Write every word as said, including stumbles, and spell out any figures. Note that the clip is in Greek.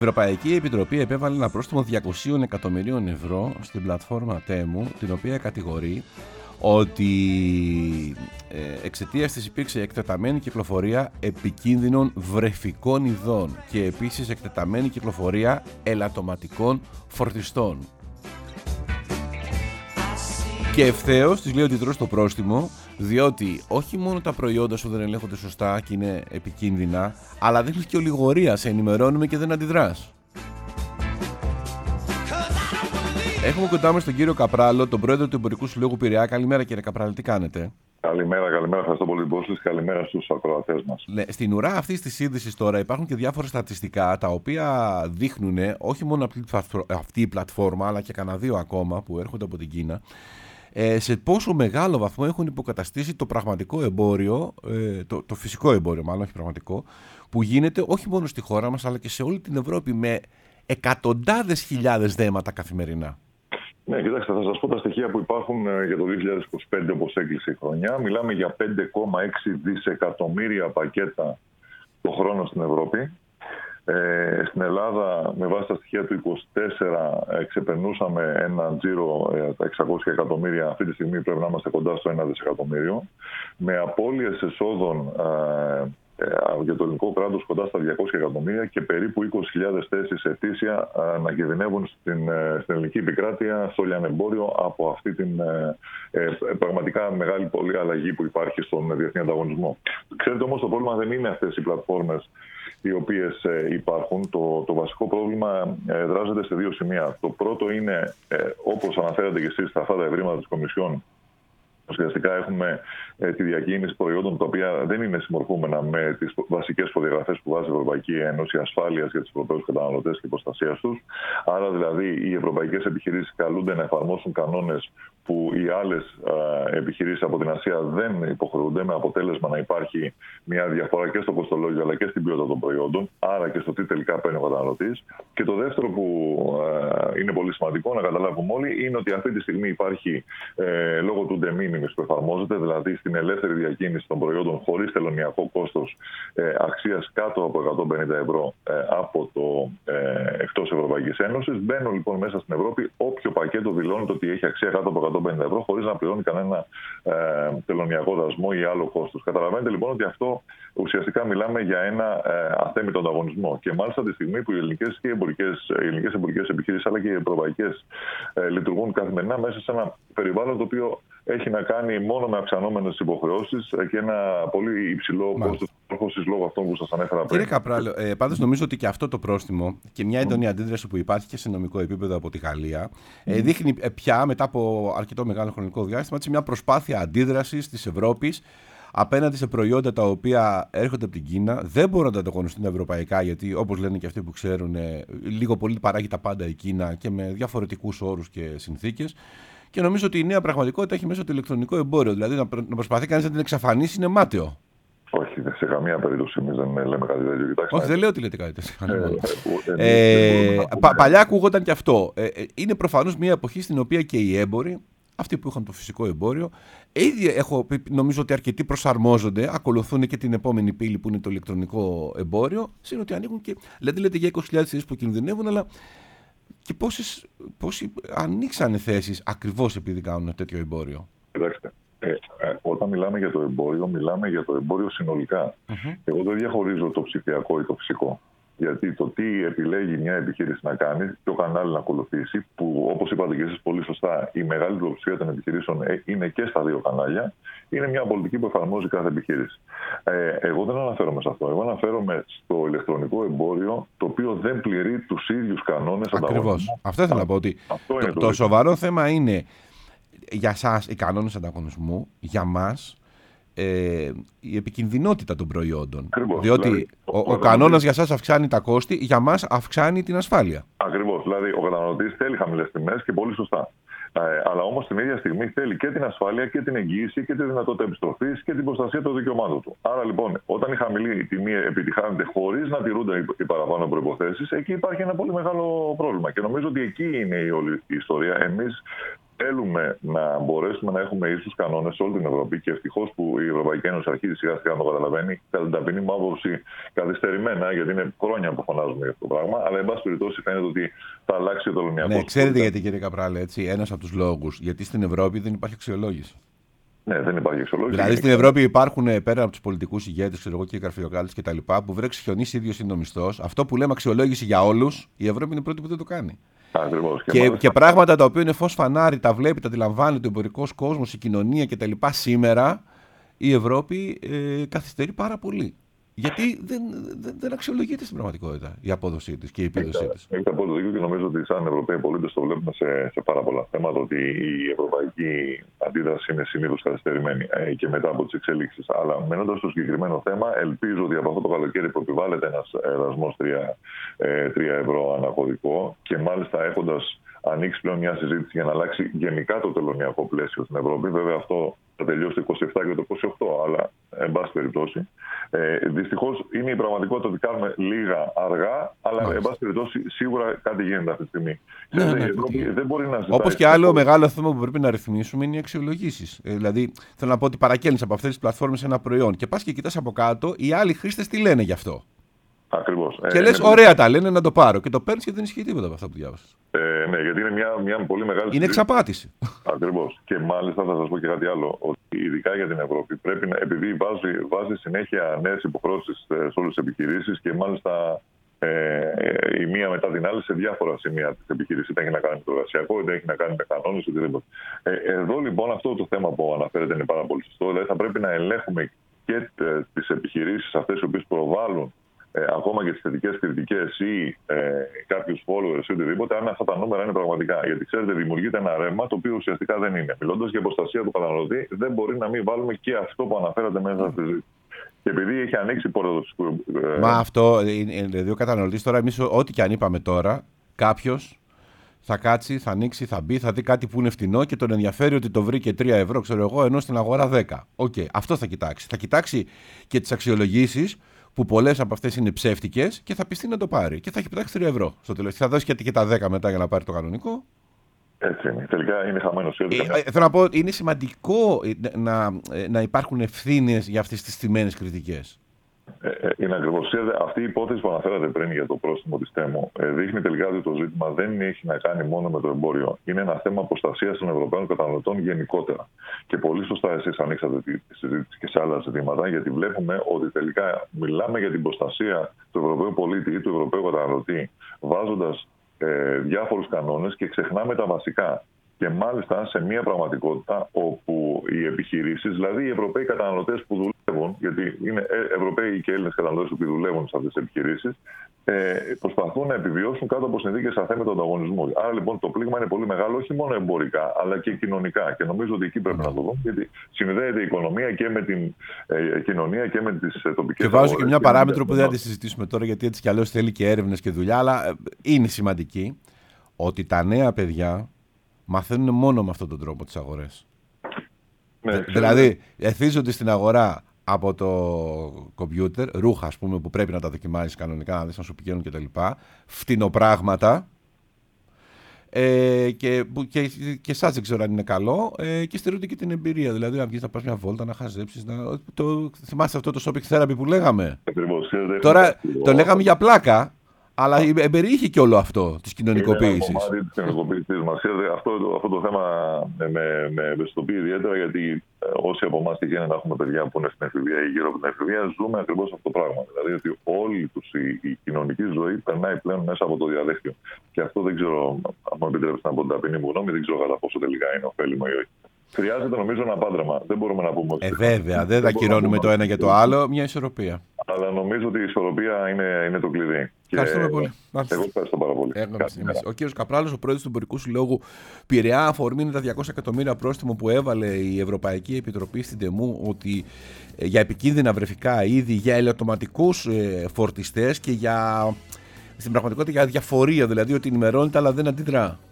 Η Ευρωπαϊκή Επιτροπή επέβαλε ένα πρόστιμο διακόσια εκατομμυρίων ευρώ στην πλατφόρμα Temu, την οποία κατηγορεί ότι ε, εξαιτίας της υπήρξε εκτεταμένη κυκλοφορία επικίνδυνων βρεφικών ειδών και επίσης εκτεταμένη κυκλοφορία ελαττωματικών φορτιστών. Και ευθέως της λέει ότι τρως το πρόστιμο, διότι όχι μόνο τα προϊόντα σου δεν ελέγχονται σωστά και είναι επικίνδυνα, αλλά δείχνεις και ολιγορία, σε ενημερώνουμε και δεν αντιδράς. Έχουμε κοντά μας τον κύριο Καπράλο, τον πρόεδρο του Εμπορικού Συλλόγου Πειραιά. Καλημέρα κύριε Καπράλο, τι κάνετε? Καλημέρα, καλημέρα. Ευχαριστώ πολύ την πρόσκληση. Καλημέρα στους ακροατές μας. Ναι, στην ουρά αυτής της είδησης τώρα υπάρχουν και διάφορα στατιστικά τα οποία δείχνουν όχι μόνο αυτή η πλατφόρμα, αλλά και κανένα δύο ακόμα που έρχονται από την Κίνα, σε πόσο μεγάλο βαθμό έχουν υποκαταστήσει το πραγματικό εμπόριο, το, το φυσικό εμπόριο μάλλον, όχι πραγματικό, που γίνεται όχι μόνο στη χώρα μας αλλά και σε όλη την Ευρώπη με εκατοντάδες χιλιάδες δέματα καθημερινά. Ναι, κοιτάξτε, θα σας πω τα στοιχεία που υπάρχουν για το δύο χιλιάδες είκοσι πέντε, όπως έκλεισε η χρονιά. Μιλάμε για πέντε κόμμα έξι δισεκατομμύρια πακέτα το χρόνο στην Ευρώπη. Ε, στην Ελλάδα, με βάση τα στοιχεία του είκοσι τέσσερα, ε, ξεπερνούσαμε ένα τζίρο ε, τα εξακόσια εκατομμύρια. Αυτή τη στιγμή πρέπει να είμαστε κοντά στο ένα δισεκατομμύριο. Με απώλειες εσόδων ε, ε, για το ελληνικό κράτος κοντά στα διακόσια εκατομμύρια και περίπου είκοσι χιλιάδες θέσεις ετήσια ε, να κινδυνεύουν στην, ε, στην ελληνική επικράτεια, στο λιανεμπόριο, από αυτή την ε, ε, πραγματικά μεγάλη πολλή αλλαγή που υπάρχει στον διεθνή ανταγωνισμό. Ξέρετε όμως, το πρόβλημα δεν είναι αυτές οι πλατφόρμες οι οποίες ε, υπάρχουν. Το, το βασικό πρόβλημα ε, δράζεται σε δύο σημεία. Το πρώτο είναι, ε, όπως αναφέρατε και εσείς, στα αυτά τα ευρήματα της Κομισιόν, ουσιαστικά έχουμε ε, τη διακίνηση προϊόντων τα οποία δεν είναι συμμορφούμενα με τις βασικές προδιαγραφές που βάζει η Ευρωπαϊκή Ένωση ασφάλειας για τους Ευρωπαίους καταναλωτές και προστασίας τους. Άρα, δηλαδή, οι ευρωπαϊκές επιχειρήσεις καλούνται να εφαρμόσουν κανόνες που οι άλλες ε, επιχειρήσεις από την Ασία δεν υποχρεούνται, με αποτέλεσμα να υπάρχει μια διαφορά και στο κοστολόγιο αλλά και στην ποιότητα των προϊόντων, άρα και στο τι τελικά παίρνει ο καταναλωτής. Και το δεύτερο που ε, είναι πολύ σημαντικό να καταλάβουμε όλοι είναι ότι αυτή τη στιγμή υπάρχει ε, λόγω του de minimis που εφαρμόζεται, δηλαδή στην ελεύθερη διακίνηση των προϊόντων χωρίς τελωνειακό κόστος ε, αξίας κάτω από εκατόν πενήντα ευρώ ε, από το ε, εκτός Ευρωπαϊκής Ένωσης. Μπαίνουν λοιπόν μέσα στην Ευρώπη όποιο πακέτο δηλώνεται ότι έχει αξία κάτω από εκατόν πενήντα ευρώ χωρίς να πληρώνει κανένα ε, τελωνειακό δασμό ή άλλο κόστος. Καταλαβαίνετε λοιπόν ότι αυτό ουσιαστικά μιλάμε για ένα ε, αθέμητο ανταγωνισμό. Και μάλιστα τη στιγμή που οι ελληνικές και εμπορικές, οι ελληνικές εμπορικές επιχειρήσεις αλλά και οι ευρωπαϊκές ε, λειτουργούν καθημερινά μέσα σε ένα περιβάλλον το οποίο έχει να κάνει μόνο με αυξανόμενες υποχρεώσεις και ένα πολύ υψηλό κόστος προχώρησης λόγω αυτών που σας ανέφερα πριν. Κύριε Καπράλο, ε, πάντως νομίζω ότι και αυτό το πρόστιμο και μια έντονη αντίδραση που υπάρχει και σε νομικό επίπεδο από τη Γαλλία ε, δείχνει πια μετά από αρκετό μεγάλο χρονικό διάστημα μια προσπάθεια αντίδρασης της Ευρώπης απέναντι σε προϊόντα τα οποία έρχονται από την Κίνα, δεν μπορούν να τα ανταγωνιστούν ευρωπαϊκά, γιατί όπως λένε και αυτοί που ξέρουν, λίγο πολύ παράγει τα πάντα η Κίνα και με διαφορετικούς όρους και συνθήκες. Και νομίζω ότι η νέα πραγματικότητα έχει μέσα το ηλεκτρονικό εμπόριο. Δηλαδή να προσπαθεί κανείς να την εξαφανίσει είναι μάταιο. Όχι, σε καμία περίπτωση εμείς δεν λέμε κάτι τέτοιο. Κοιτάξτε, όχι, δεν λέω ότι λέτε κάτι τέτοιο. Ε, ε, πα, παλιά ακούγονταν και αυτό. Ε, είναι προφανώς μια εποχή στην οποία και οι έμποροι, αυτοί που είχαν το φυσικό εμπόριο, ήδη έχω, νομίζω ότι αρκετοί προσαρμόζονται, ακολουθούν και την επόμενη πύλη που είναι το ηλεκτρονικό εμπόριο. Συν ότι ανοίγουν και. Δηλαδή λέτε για είκοσι χιλιάδες θέσεις που κινδυνεύουν, αλλά. Και πόσες, πόσοι ανοίξανε θέσεις ακριβώς επειδή κάνουν τέτοιο εμπόριο? Κοιτάξτε, ε, ε, όταν μιλάμε για το εμπόριο, μιλάμε για το εμπόριο συνολικά. Mm-hmm. Εγώ δεν διαχωρίζω το ψηφιακό ή το φυσικό. Γιατί το τι επιλέγει μια επιχείρηση να κάνει, ποιο κανάλι να ακολουθήσει, που όπως είπατε και εσείς πολύ σωστά, η μεγάλη πλειοψηφία των επιχειρήσεων είναι και στα δύο κανάλια, είναι μια πολιτική που εφαρμόζει κάθε επιχείρηση. Ε, εγώ δεν αναφέρομαι σε αυτό. Εγώ αναφέρομαι στο ηλεκτρονικό εμπόριο, το οποίο δεν πληρεί τους ίδιους κανόνες ανταγωνισμού. Ακριβώς. Αυτό ήθελα να πω. Ότι το, το, το σοβαρό θέμα είναι για σας οι κανόνες ανταγωνισμού, για μας. Ε, η επικινδυνότητα των προϊόντων. Ακριβώς, διότι δηλαδή, ο, ο, ο κανόνας για σας αυξάνει τα κόστη, για μας αυξάνει την ασφάλεια. Ακριβώς. Δηλαδή, ο καταναλωτής θέλει χαμηλές τιμές και πολύ σωστά. Ε, αλλά όμως την ίδια στιγμή θέλει και την ασφάλεια και την εγγύηση και τη δυνατότητα επιστροφής και την προστασία των δικαιωμάτων του. Άρα λοιπόν, όταν η χαμηλή τιμή επιτυχάνεται χωρίς να τηρούνται οι παραπάνω προϋποθέσεις, εκεί υπάρχει ένα πολύ μεγάλο πρόβλημα. Και νομίζω ότι εκεί είναι η όλη η ιστορία. Εμείς θέλουμε να μπορέσουμε να έχουμε ίσους κανόνες σε όλη την Ευρώπη και ευτυχώς που η Ευρωπαϊκή Ένωση αρχίζει σιγά σιγά να το καταλαβαίνει, κατά την ταπεινή μου άποψη καθυστερημένα, γιατί είναι χρόνια που φωνάζουμε για αυτό το πράγμα, αλλά εν πάση περιπτώσει φαίνεται ότι θα αλλάξει το τελωνιακό. Ναι, ξέρετε γιατί, κύριε Καπράλη, έτσι, ένας από τους λόγους, γιατί στην Ευρώπη δεν υπάρχει αξιολόγηση. Ναι, δεν υπάρχει αξιολόγηση. Δηλαδή στην Ευρώπη υπάρχουν πέρα από τους πολιτικούς ηγέτες, ξέρω εγώ, και οι γραφειοκράτες κτλ. Που βρέξει χιονίσει ίδιος είναι ο μισθός. Αυτό που λέμε αξιολόγηση για όλους, η Ευρώπη είναι η πρώτη που δεν το κάνει. Ακριβώς. Και, και, και πράγματα τα οποία είναι φως φανάρι, τα βλέπει, τα αντιλαμβάνεται ο εμπορικός κόσμος, η κοινωνία κτλ. Σήμερα η Ευρώπη ε, καθυστερεί πάρα πολύ. Γιατί δεν, δεν, δεν αξιολογείται στην πραγματικότητα η απόδοσή της και η επίδοσή της. Έχετε απόλυτο δίκιο και νομίζω ότι σαν Ευρωπαίοι πολίτες το βλέπουμε σε, σε πάρα πολλά θέματα ότι η ευρωπαϊκή αντίδραση είναι συνήθως καθυστερημένη ε, και μετά από τις εξέλιξεις. Αλλά μένοντας στο συγκεκριμένο θέμα, ελπίζω ότι από αυτό το καλοκαίρι που επιβάλλεται ένας δασμός τρία ευρώ ανά κωδικό και μάλιστα έχοντας ανοίξει πλέον μια συζήτηση για να αλλάξει γενικά το τελωνιακό πλαίσιο στην Ευρώπη. Βέβαια, αυτό θα τελειώσει το είκοσι επτά και το είκοσι οκτώ, αλλά εν πάση περιπτώσει. Ε, δυστυχώς είναι η πραγματικότητα ότι κάνουμε λίγα αργά, αλλά εν πάση περιπτώσει σίγουρα κάτι γίνεται αυτή τη στιγμή. Ναι, ναι, η Ευρώπη ναι. δεν μπορεί να ζητάει. Όπως και άλλο μεγάλο θέμα που πρέπει να ρυθμίσουμε είναι οι αξιολογήσεις. Ε, δηλαδή, θέλω να πω ότι παρακαίνεις από αυτές τις πλατφόρμες ένα προϊόν και πας και κοιτάς από κάτω οι άλλοι χρήστες τι λένε γι' αυτό. Ακριβώς. Και ε, λες, ναι, ωραία τα λένε, να το πάρω. Και το παίρνεις και δεν ισχύει τίποτα από αυτά που διάβασες. Ε, ναι, γιατί είναι μια, μια πολύ μεγάλη. Είναι εξαπάτηση. Ακριβώς. Και μάλιστα θα σας πω και κάτι άλλο. Ότι ειδικά για την Ευρώπη πρέπει να, επειδή βάζει, βάζει συνέχεια νέες υποχρεώσεις σε όλες τις επιχειρήσεις και μάλιστα ε, η μία μετά την άλλη σε διάφορα σημεία της επιχειρήσης. Είτε έχει να κάνει με το εργασιακό, είτε έχει να κάνει με κανόνες, οτιδήποτε. Ε, εδώ λοιπόν αυτό το θέμα που αναφέρεται είναι πάρα πολύ σωστό. Δηλαδή θα πρέπει να ελέγχουμε και τις επιχειρήσεις αυτές οι οποίες προβάλλουν Ε, ακόμα και τις θετικές κριτικές ή ε, κάποιους followers ή οτιδήποτε, αν αυτά τα νούμερα είναι πραγματικά. Γιατί ξέρετε, δημιουργείται ένα ρεύμα το οποίο ουσιαστικά δεν είναι. Μιλώντας για προστασία του καταναλωτή, δεν μπορεί να μην βάλουμε και αυτό που αναφέρατε μέσα στη συζήτηση. Και επειδή έχει ανοίξει η πόρτα του. Ε... Μα αυτό είναι. Δηλαδή, ο καταναλωτής τώρα, εμείς ό,τι και αν είπαμε τώρα, κάποιος θα κάτσει, θα ανοίξει, θα μπει, θα δει κάτι που είναι φτηνό και τον ενδιαφέρει ότι το βρήκε τρία ευρώ, ξέρω εγώ, ενώ στην αγορά δέκα. Οκ, okay, αυτό θα κοιτάξει. Θα κοιτάξει και τις αξιολογήσεις, που πολλές από αυτές είναι ψεύτικες και θα πιστεί να το πάρει. Και θα έχει πετάξει τρία ευρώ στο τέλος. Θα δώσει και τα δέκα μετά για να πάρει το κανονικό. Έτσι είναι. Τελικά είναι χαμένος. Ε, ε, θέλω να πω ότι είναι σημαντικό να, να υπάρχουν ευθύνες για αυτές τις στημένες κριτικές. Ε, είναι ακριβώς. Αυτή η υπόθεση που αναφέρατε πριν για το πρόστιμο της Τέμο ε, δείχνει τελικά ότι το ζήτημα δεν έχει να κάνει μόνο με το εμπόριο. Είναι ένα θέμα προστασίας των Ευρωπαίων καταναλωτών γενικότερα. Και πολύ σωστά εσείς ανοίξατε τη συζήτηση και σε άλλα ζητήματα, γιατί βλέπουμε ότι τελικά μιλάμε για την προστασία του Ευρωπαίου πολίτη ή του Ευρωπαίου καταναλωτή, βάζοντας ε, διάφορους κανόνες και ξεχνάμε τα βασικά. Και μάλιστα σε μια πραγματικότητα όπου οι επιχειρήσεις, δηλαδή οι Ευρωπαίοι καταναλωτές που δουλεύουν, γιατί είναι Ευρωπαίοι και Έλληνες καταναλωτές που δουλεύουν σε αυτές τις επιχειρήσεις, προσπαθούν να επιβιώσουν κάτω από συνθήκες αθέμητου ανταγωνισμού. Άρα λοιπόν το πλήγμα είναι πολύ μεγάλο, όχι μόνο εμπορικά, αλλά και κοινωνικά. Και νομίζω ότι εκεί πρέπει να το δούμε, γιατί συνδέεται η οικονομία και με την ε, κοινωνία και με τις τοπικές. Και βάζω και μια παράμετρο που δεν θα τη συζητήσουμε τώρα, γιατί έτσι κι αλλιώς θέλει και έρευνες και δουλειά, αλλά είναι σημαντική ότι τα νέα παιδιά μαθαίνουν μόνο με αυτόν τον τρόπο τις αγορές. Ναι, Δε, δηλαδή, εθίζονται στην αγορά από το κομπιούτερ, ρούχα ας πούμε που πρέπει να τα δοκιμάζεις κανονικά, να δεις να σου πηγαίνουν κτλ. Φτηνοπράγματα. Ε, και, και, και εσάς δεν ξέρω αν είναι καλό ε, και στερούνται και την εμπειρία. Δηλαδή να βγεις να πας μια βόλτα, να χαζέψεις. Να... Το, θυμάστε αυτό το shopping therapy που λέγαμε. Ακριβώς. Τώρα το λέγαμε για πλάκα. Αλλά εμπεριείχε και όλο αυτό της κοινωνικοποίησης. Είναι ένα κομμάτι της κοινωνικοποίησης μας. Αυτό, αυτό το θέμα με, με ευαισθητοποιεί ιδιαίτερα, γιατί όσοι από εμάς τυχαίνει να έχουμε παιδιά που είναι στην εφηβεία ή γύρω από την εφηβεία, ζούμε ακριβώς αυτό το πράγμα. Δηλαδή ότι όλη τους η, η κοινωνική ζωή περνάει πλέον μέσα από το διαδίκτυο. Και αυτό δεν ξέρω, αν μου επιτρέψετε να πω την ταπεινή μου γνώμη, δεν ξέρω κατά πόσο τελικά είναι ωφέλιμο ή όχι. Χρειάζεται νομίζω ένα πάντρεμα. Δεν μπορούμε να πούμε. Ε, βέβαια, δεν θα κυρώνουμε το ένα για το άλλο, μια ισορροπία. Αλλά νομίζω ότι η ισορροπία είναι, είναι το κλειδί. Ευχαριστούμε και... πολύ. Εγώ ευχαριστώ πάρα πολύ. Ο κύριος Καπράλος, ο πρόεδρος του Εμπορικού Συλλόγου Πειραιά, αφορμή είναι τα διακόσια εκατομμύρια πρόστιμο που έβαλε η Ευρωπαϊκή Επιτροπή στην Τεμού, ότι για επικίνδυνα βρεφικά είδη, για ελαττωματικούς φορτιστές και για, στην πραγματικότητα για διαφορία, δηλαδή ότι ενημερώνεται αλλά δεν αντιδρά.